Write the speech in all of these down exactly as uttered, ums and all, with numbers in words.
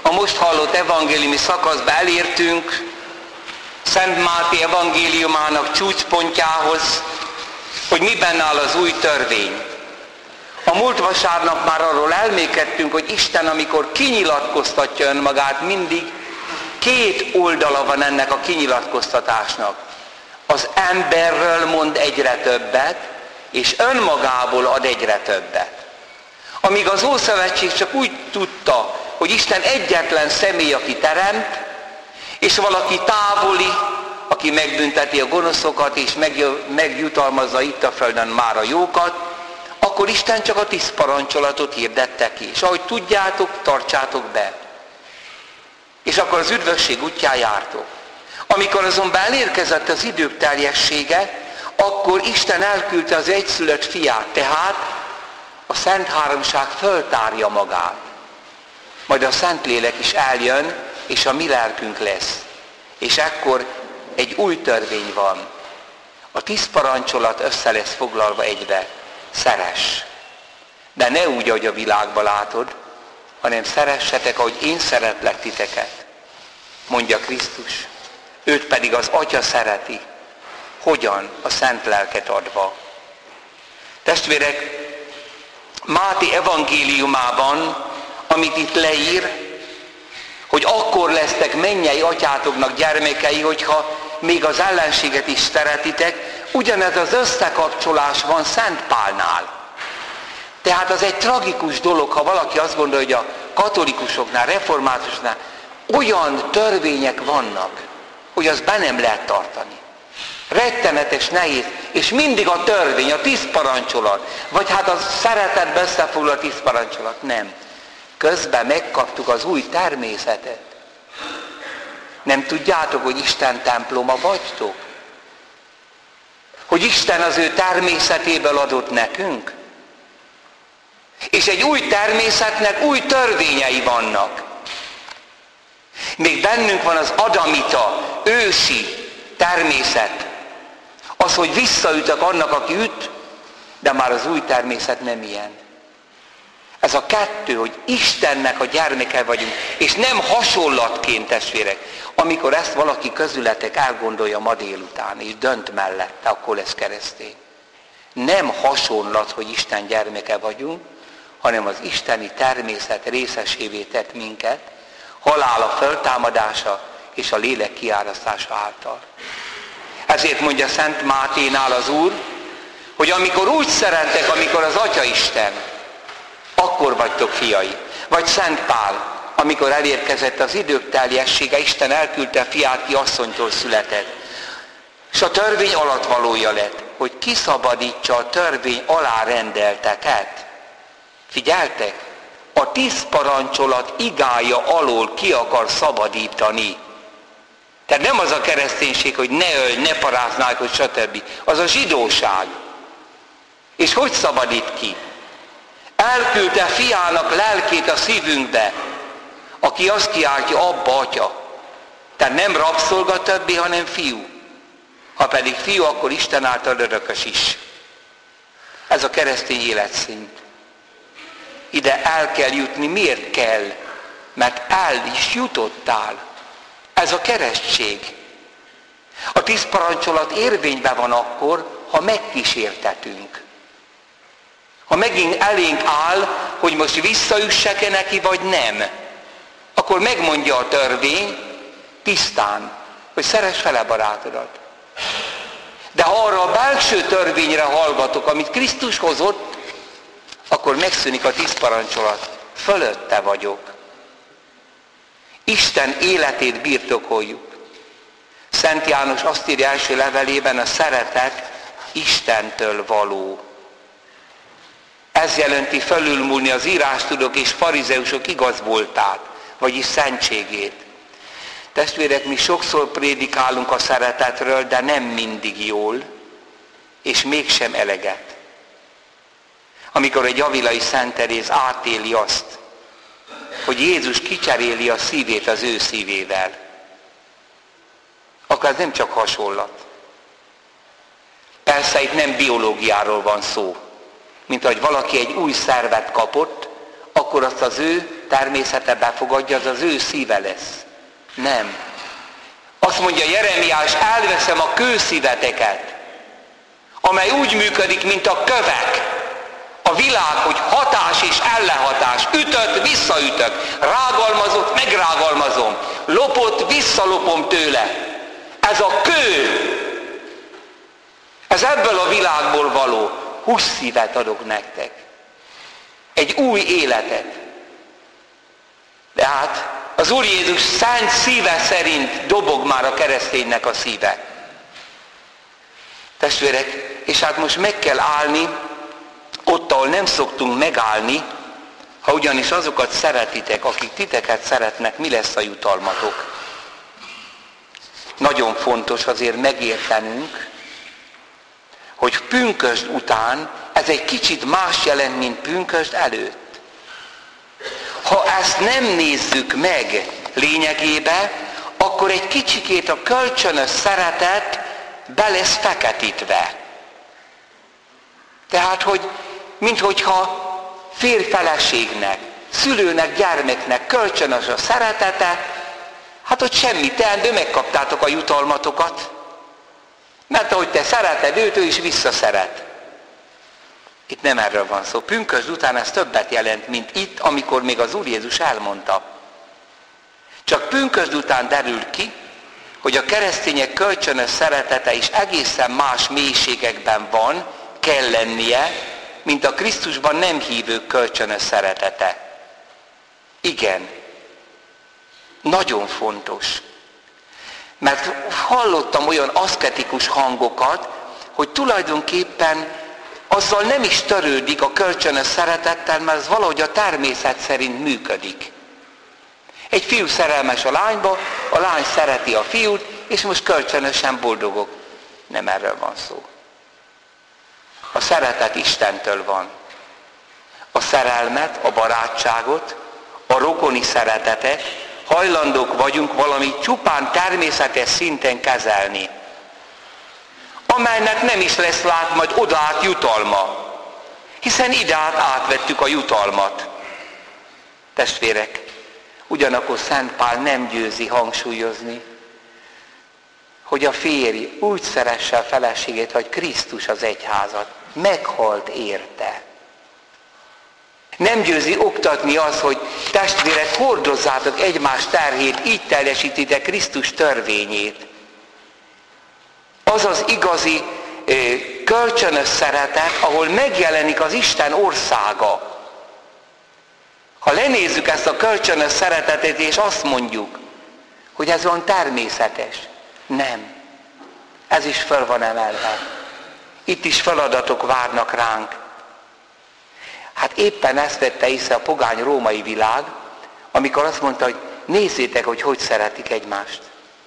a most hallott evangéliumi szakaszba elértünk, Szent Máté evangéliumának csúcspontjához, hogy miben áll az új törvény. A múlt vasárnap már arról elmékedtünk, hogy Isten, amikor kinyilatkoztatja önmagát, mindig két oldala van ennek a kinyilatkoztatásnak. Az emberről mond egyre többet, és önmagából ad egyre többet. Amíg az Ószövetség csak úgy tudta, hogy Isten egyetlen személy, aki teremt, és valaki távoli, aki megbünteti a gonoszokat, és megjutalmazza itt a földön már a jókat, akkor Isten csak a tíz parancsolatot hirdette ki. És ahogy tudjátok, tartsátok be. És akkor az üdvösség útján jártok. Amikor azonban elérkezett az idők teljessége, akkor Isten elküldte az egyszülött fiát, tehát a Szent Háromság föltárja magát. Majd a Szentlélek is eljön, és a mi lelkünk lesz. És ekkor egy új törvény van. A tíz parancsolat össze lesz foglalva egybe. Szeress. De ne úgy, ahogy a világban látod, hanem szeressetek, ahogy én szeretlek titeket. Mondja Krisztus. Őt pedig az Atya szereti. Hogyan? A Szent Lelket adva. Testvérek, Máté evangéliumában, amit itt leír, hogy akkor lesztek mennyei atyátoknak gyermekei, hogyha még az ellenséget is szeretitek, ugyanez az összekapcsolás van Szent Pálnál. Tehát az egy tragikus dolog, ha valaki azt gondolja, hogy a katolikusoknál, reformátusnál olyan törvények vannak, hogy az be nem lehet tartani. Rettenetes, nehéz, és mindig a törvény, a tíz parancsolat, vagy hát a szeretetbe összefoglal a tíz parancsolat. Nem. Közben megkaptuk az új természetet. Nem tudjátok, hogy Isten temploma vagytok? Hogy Isten az ő természetéből adott nekünk? És egy új természetnek új törvényei vannak. Még bennünk van az adamita, ősi természet. Az, hogy visszaütök annak, aki üt, de már az új természet nem ilyen. Ez a kettő, hogy Istennek a gyermeke vagyunk, és nem hasonlatként, testvérek. Amikor ezt valaki közületek elgondolja ma délután, és dönt mellette, akkor lesz keresztény. Nem hasonlat, hogy Isten gyermeke vagyunk, hanem az isteni természet részesévé tett minket, halála föltámadása és a lélek kiárasztása által. Ezért mondja Szent Máténál az Úr, hogy amikor úgy szeretek, amikor az Atya Isten, akkor vagytok fiai. Vagy Szent Pál, amikor elérkezett az idők teljessége, Isten elküldte a fiát, ki asszonytól született. És a törvény alattvalója lett, hogy kiszabadítsa a törvény alárendelteket. Figyeltek? A tíz parancsolat igája alól ki akar szabadítani. Tehát nem az a kereszténység, hogy ne ölj, ne paráználj, hogy stb. Az a zsidóság. És hogy szabadít ki? Elküldte fiának lelkét a szívünkbe, aki azt kiáltja, Abba, Atya. Tehát nem rabszolga többé, hanem fiú. Ha pedig fiú, akkor Isten által örökös is. Ez a keresztény életszint. Ide el kell jutni. Miért kell? Mert el is jutottál. Ez a keresztség. A tíz parancsolat érvényben van akkor, ha megkísértetünk. Ha megint elénk áll, hogy most visszaüssek-e neki, vagy nem, akkor megmondja a törvény tisztán, hogy szeress fele barátodat. De ha arra a belső törvényre hallgatok, amit Krisztus hozott, akkor megszűnik a tíz parancsolat. Fölötte vagyok. Isten életét birtokoljuk. Szent János azt írja első levelében, a szeretet Istentől való. Ez jelenti felülmúlni az írástudók és farizeusok igaz voltát, vagyis szentségét. Testvérek, mi sokszor prédikálunk a szeretetről, de nem mindig jól, és mégsem eleget. Amikor egy avilai Szent Teréz átéli azt, hogy Jézus kicseréli a szívét az ő szívével, akkor ez nem csak hasonlat. Persze itt nem biológiáról van szó. Mint ahogy valaki egy új szervet kapott, akkor azt az ő természete befogadja, az az ő szíve lesz. Nem. Azt mondja Jeremiás, elveszem a kőszíveteket, amely úgy működik, mint a kövek. A világ, hogy hatás és ellenhatás, ütött, visszaütök, rágalmazott, megrágalmazom, lopott, visszalopom tőle. Ez a kő, ez ebből a világból való. Húsz szívet adok nektek. Egy új életet. De hát az Úr Jézus szent szíve szerint dobog már a kereszténynek a szíve. Testvérek, és hát most meg kell állni, ott, ahol nem szoktunk megállni, ha ugyanis azokat szeretitek, akik titeket szeretnek, mi lesz a jutalmatok? Nagyon fontos azért megértenünk, hogy pünkösd után ez egy kicsit más jelent, mint pünkösd előtt. Ha ezt nem nézzük meg lényegébe, akkor egy kicsikét a kölcsönös szeretet be lesz feketítve. Tehát, hogy minthogyha férj-feleségnek, szülőnek, gyermeknek kölcsönös a szeretete, hát ott semmi teendő, megkaptátok a jutalmatokat. Mert ahogy te szereted őt, ő is visszaszeret. Itt nem erről van szó. Pünkösd után ez többet jelent, mint itt, amikor még az Úr Jézus elmondta. Csak pünkösd után derül ki, hogy a keresztények kölcsönös szeretete is egészen más mélységekben van, kell lennie, mint a Krisztusban nem hívők kölcsönös szeretete. Igen, nagyon fontos. Mert hallottam olyan aszketikus hangokat, hogy tulajdonképpen azzal nem is törődik a kölcsönös szeretettel, mert az valahogy a természet szerint működik. Egy fiú szerelmes a lányba, a lány szereti a fiút, és most kölcsönösen boldogok. Nem erről van szó. A szeretet Istentől van. A szerelmet, a barátságot, a rokoni szeretetet hajlandók vagyunk valami csupán természetes szinten kezelni, amelynek nem is lesz lát majd odaát jutalma, hiszen ideát átvettük a jutalmat. Testvérek, ugyanakkor Szent Pál nem győzi hangsúlyozni, hogy a férj úgy szeresse a feleségét, hogy Krisztus az egyházat, meghalt érte. Nem győzi oktatni az, hogy testvérek, hordozzátok egymás terhét, így teljesítitek Krisztus törvényét. Az az igazi kölcsönös szeretet, ahol megjelenik az Isten országa. Ha lenézzük ezt a kölcsönös szeretetet, és azt mondjuk, hogy ez olyan természetes. Nem. Ez is föl van emelve. Itt is feladatok várnak ránk. Hát éppen ezt vette észre a pogány római világ, amikor azt mondta, hogy nézzétek, hogy hogy szeretik egymást.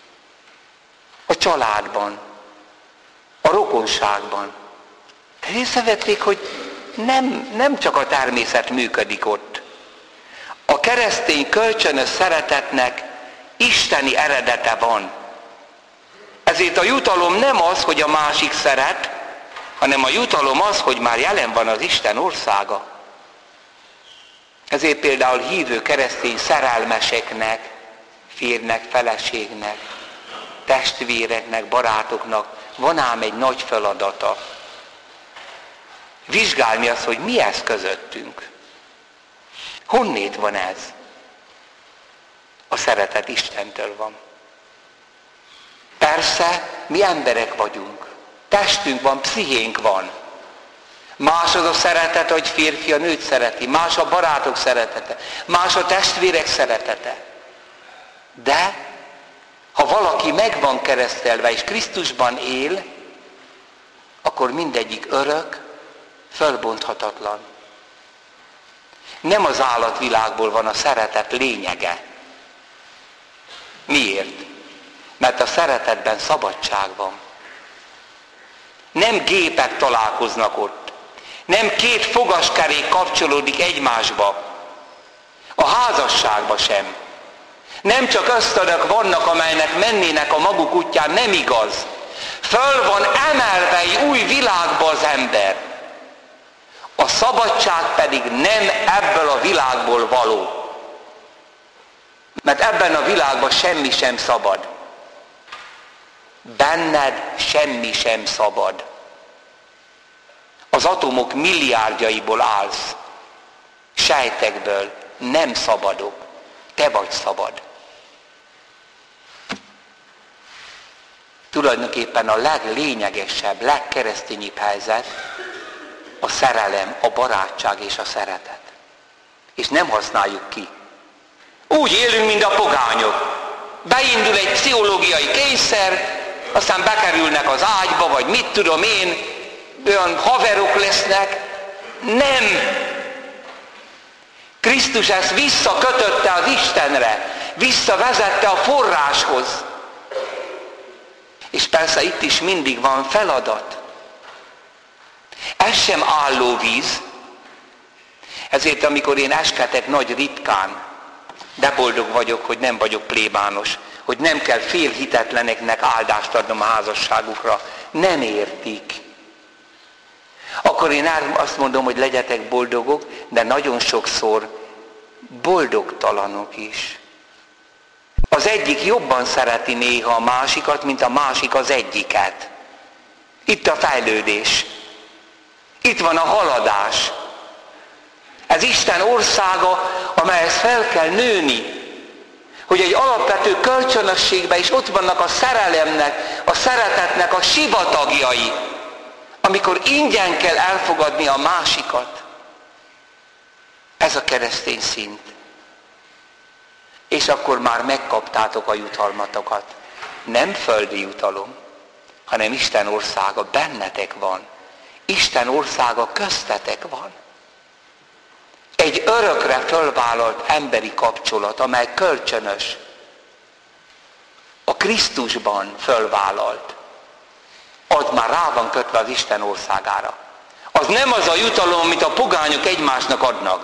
A családban, a rokonságban. Észrevették, hogy nem, nem csak a természet működik ott. A keresztény kölcsönös szeretetnek isteni eredete van. Ezért a jutalom nem az, hogy a másik szeret, hanem a jutalom az, hogy már jelen van az Isten országa. Ezért például hívő keresztény szerelmeseknek, férnek, feleségnek, testvéreknek, barátoknak van ám egy nagy feladata. Vizsgálni azt, hogy mi ez közöttünk. Honnét van ez? A szeretet Istentől van. Persze, mi emberek vagyunk. Testünk van, pszichénk van. Más az a szeretet, hogy férfi a nőt szereti, más a barátok szeretete, más a testvérek szeretete. De, ha valaki meg van keresztelve és Krisztusban él, akkor mindegyik örök, fölbonthatatlan. Nem az állatvilágból van a szeretet lényege. Miért? Mert a szeretetben szabadság van. Nem gépek találkoznak ott. Nem két fogaskerék kapcsolódik egymásba. A házasságba sem. Nem csak ösztönök vannak, amelynek mennének a maguk útján, nem igaz. Föl van emelve egy új világba az ember. A szabadság pedig nem ebből a világból való. ebben a világban semmi sem szabad. Benned semmi sem szabad. Az atomok milliárdjaiból állsz. Sejtekből nem szabadok. Te vagy szabad. Tulajdonképpen a leglényegesebb, legkeresztényibb helyzet a szerelem, a barátság és a szeretet. És nem használjuk ki. Úgy élünk, mint a pogányok. Beindul egy pszichológiai kényszer, aztán bekerülnek az ágyba, vagy mit tudom én, olyan haverok lesznek. Nem! Krisztus ezt visszakötötte az Istenre, visszavezette a forráshoz. És persze itt is mindig van feladat. Ez sem álló víz. Ezért amikor én esketek nagy ritkán, de boldog vagyok, hogy nem vagyok plébános, hogy nem kell félhitetleneknek áldást adnom a házasságukra. Nem értik. Akkor én azt mondom, hogy legyetek boldogok, de nagyon sokszor boldogtalanok is. Az egyik jobban szereti néha a másikat, mint a másik az egyiket. Itt a fejlődés. Itt van a haladás. Ez Isten országa, amelyhez fel kell nőni. Hogy egy alapvető kölcsönösségben is ott vannak a szerelemnek, a szeretetnek a sivatagjai, amikor ingyen kell elfogadni a másikat. Ez a keresztény szint. És akkor már megkaptátok a jutalmatokat. Nem földi jutalom, hanem Isten országa bennetek van. Isten országa köztetek van. Egy örökre fölvállalt emberi kapcsolat, amely kölcsönös. A Krisztusban fölvállalt. Az már rá van kötve az Isten országára. Az nem az a jutalom, amit a pogányok egymásnak adnak.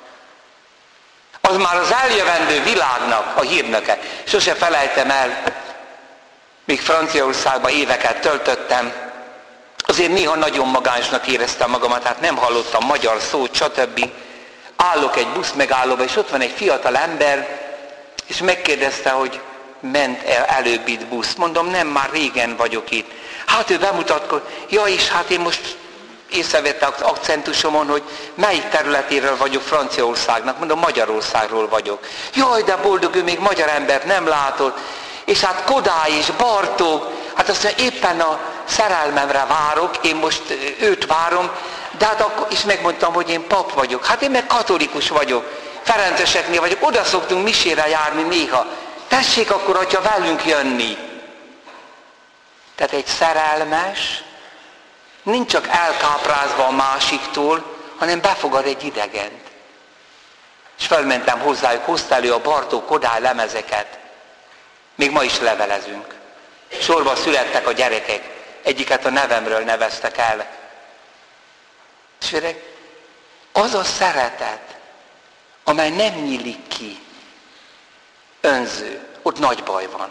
Az már az eljövendő világnak a hírnöke. Sose felejtem el, míg Franciaországban éveket töltöttem, azért néha nagyon magányosnak éreztem magamat, hát nem hallottam magyar szót, stb. Állok egy busz megállóba, és ott van egy fiatal ember, és megkérdezte, hogy ment el előbb itt busz. Mondom, nem, már régen vagyok itt. Hát ő bemutatkozott, ja, és hát én most észrevette az akcentusomon, hogy melyik területéről vagyok Franciaországnak. Mondom, Magyarországról vagyok. Jaj, de boldog, ő még magyar embert nem látott. És hát Kodály és Bartók, hát azt mondja, éppen a szerelmemre várok, én most őt várom, de hát akkor is megmondtam, hogy én pap vagyok. Hát én meg katolikus vagyok, ferenceseknél vagyok, oda szoktunk misére járni néha. Tessék akkor, atya, velünk jönni. Tehát egy szerelmes nincs csak elkáprázva a másiktól, hanem befogad egy idegent. És felmentem hozzájuk, hozta elő a Bartók Kodály lemezeket. Még ma is levelezünk. Sorba születtek a gyerekek. Egyiket a nevemről neveztek el. És az a szeretet, amely nem nyílik ki, önző, ott nagy baj van.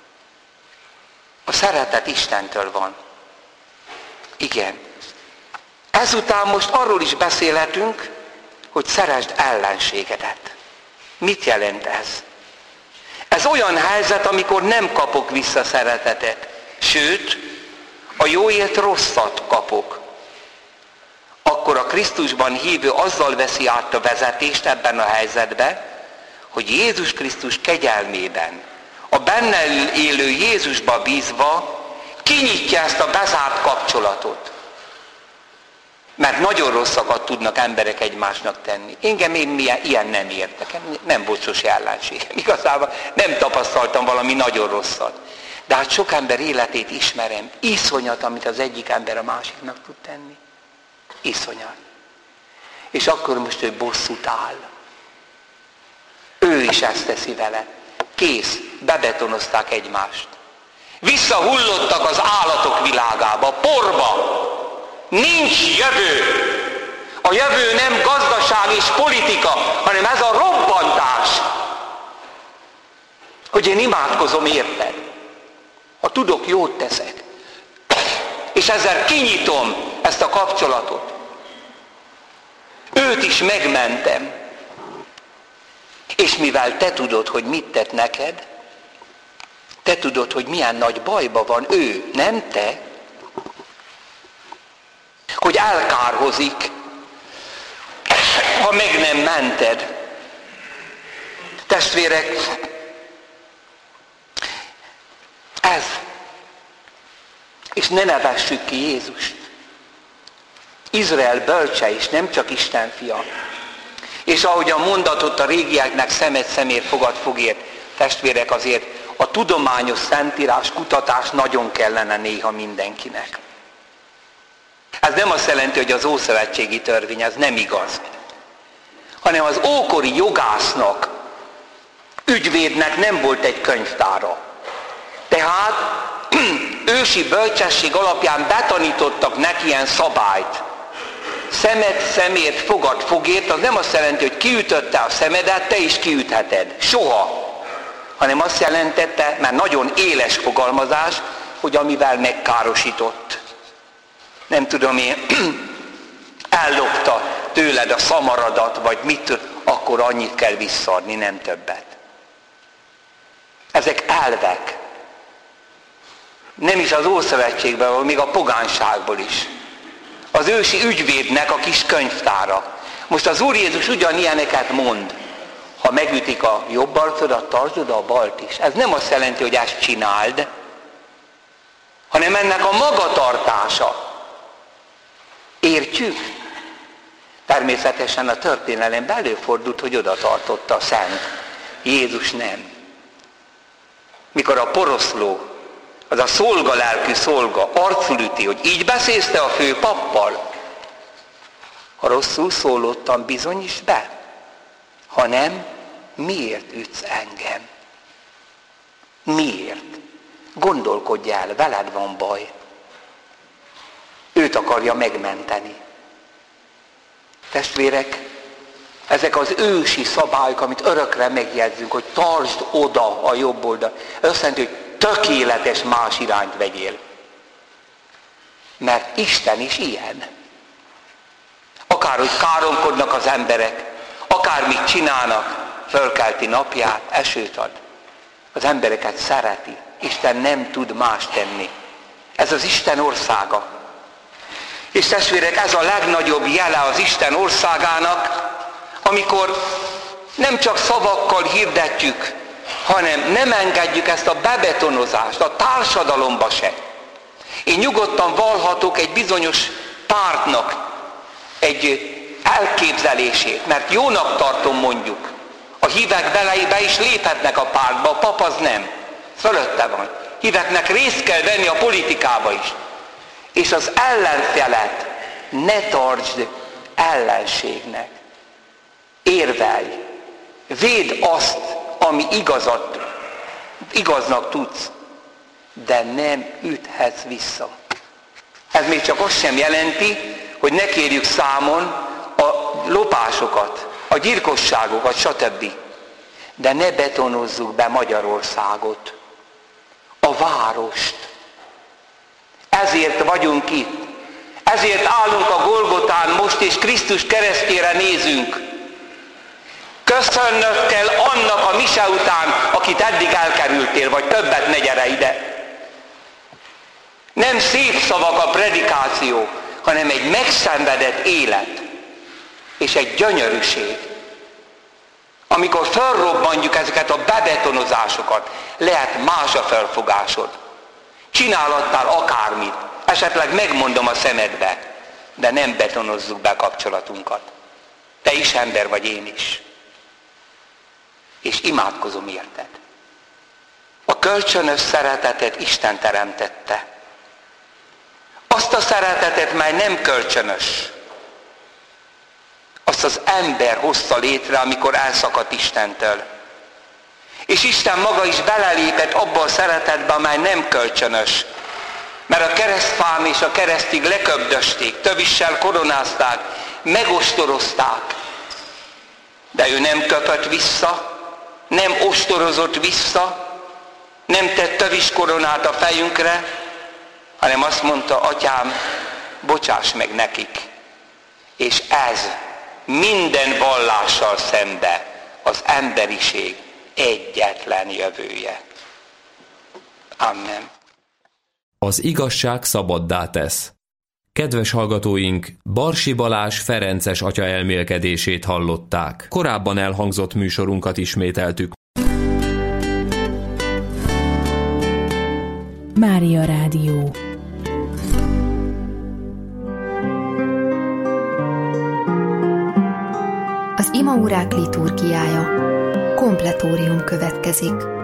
A szeretet Istentől van. Igen. Ezután most arról is beszélhetünk, hogy szeresd ellenségedet. Mit jelent ez? Ez olyan helyzet, amikor nem kapok vissza szeretetet. Sőt, a jóért rosszat kapok. Akkor a Krisztusban hívő azzal veszi át a vezetést ebben a helyzetben, hogy Jézus Krisztus kegyelmében, a benne élő Jézusba bízva kinyitja ezt a bezárt kapcsolatot. Mert nagyon rosszakat tudnak emberek egymásnak tenni. Engem én milyen, ilyen nem értek. Nem volt sose ellenségem. Igazából nem tapasztaltam valami nagyon rosszat. De hát sok ember életét ismerem. Iszonyat, amit az egyik ember a másiknak tud tenni. Iszonyat. És akkor most ő bosszút áll. Ő is ezt teszi vele. Kész, bebetonozták egymást. Visszahullottak az állatok világába, porba. Nincs jövő. A jövő nem gazdaság és politika, hanem ez a robbantás. Hogy én imádkozom érted. Ha tudok, jót teszek. És ezzel kinyitom ezt a kapcsolatot. Őt is megmentem. És mivel te tudod, hogy mit tett neked, te tudod, hogy milyen nagy bajba van ő, nem te, hogy elkárhozik, ha meg nem mented. Testvérek, ez, és ne nevessük ki Jézust. Izrael bölcse is, nem csak Isten fia. És ahogy a mondatot a régieknek szemet szemért, fogad fogért, testvérek, azért a tudományos szentírás kutatás nagyon kellene néha mindenkinek. Ez nem azt jelenti, hogy az ószövetségi törvény, ez nem igaz. Hanem az ókori jogásznak, ügyvédnek nem volt egy könyvtára. Tehát ősi bölcsesség alapján betanítottak neki ilyen szabályt. Szemed szemért, fogad fogért, az nem azt jelenti, hogy kiütötte a szemedet, te is kiütheted. Soha. Hanem azt jelentette, mert nagyon éles fogalmazás, hogy amivel megkárosított. Nem tudom én, ellopta tőled a szamaradat, vagy mit, akkor annyit kell visszaadni, nem többet. Ezek elvek. Nem is az Ószövetségben, még a pogánságból is. Az ősi ügyvédnek a kis könyvtára. Most az Úr Jézus ugyanilyeneket mond. Ha megütik a jobb arcodat, tartsd oda a balt is. Ez nem azt jelenti, hogy ezt csináld, hanem ennek a magatartása. Értjük? Természetesen a történelemben előfordult, hogy oda tartotta a szent. Jézus nem. Mikor a poroszló, az a szolgalelkű szolga arcul üti, hogy így beszélsz te a fő pappal, ha rosszul szólottam, bizonyíts be. Ha nem, miért ütsz engem? Miért? Gondolkodj el, veled van baj. Őt akarja megmenteni. Testvérek, ezek az ősi szabályok, amit örökre megjegyzünk, hogy tartsd oda a jobb oldal. Ez azt jelenti, hogy tökéletes más irányt vegyél. Mert Isten is ilyen. Akárhogy káromkodnak az emberek, akármit csinálnak, fölkelti napját, esőt ad. Az embereket szereti. Isten nem tud más tenni. Ez az Isten országa. És testvérek, ez a legnagyobb jele az Isten országának, amikor nem csak szavakkal hirdetjük, hanem nem engedjük ezt a bebetonozást a társadalomba se. Én nyugodtan vallhatok egy bizonyos pártnak egy elképzelését, mert jónak tartom mondjuk. A hívek beleibe is léphetnek a pártba, a pap az nem. Fölötte van. Híveknek részt kell venni a politikába is. És az ellenfelet ne tartsd ellenségnek. Érvelj. Védd azt, ami igazat, igaznak tudsz, de nem üthetsz vissza. Ez még csak azt sem jelenti, hogy ne kérjük számon a lopásokat, a gyilkosságokat, stb. De ne betonozzuk be Magyarországot, a várost. Ezért vagyunk itt. Ezért állunk a Golgotán most, és Krisztus keresztjére nézünk. Köszönnöd kell annak a mise után, akit eddig elkerültél, vagy többet ne gyere ide. Nem szép szavak a predikáció, hanem egy megszenvedett élet, és egy gyönyörűség. Amikor felrobbantjuk ezeket a bebetonozásokat, lehet más a felfogásod. Csinálhattál akármit, esetleg megmondom a szemedbe, de nem betonozzuk be kapcsolatunkat. Te is ember vagy, én is. És imádkozom érted. A kölcsönös szeretetet Isten teremtette. Azt a szeretetet, mely nem kölcsönös. Azt az ember hozta létre, amikor elszakadt Istentől. És Isten maga is belelépett abba a szeretetbe, amely nem kölcsönös. Mert a keresztfán és a keresztig leköbdösték, tövissel koronázták, megostorozták. De ő nem köpött vissza, nem ostorozott vissza, nem tett tövis koronát a fejünkre, hanem azt mondta, Atyám, bocsáss meg nekik. És ez minden vallással szembe az emberiség egyetlen jövője. Amen. Az igazság szabaddá tesz. Kedves hallgatóink, Barsi Balázs ferences atya elmélkedését hallották. Korábban elhangzott műsorunkat ismételtük. Mária Rádió. Az imaórák liturgiája. Kompletórium következik.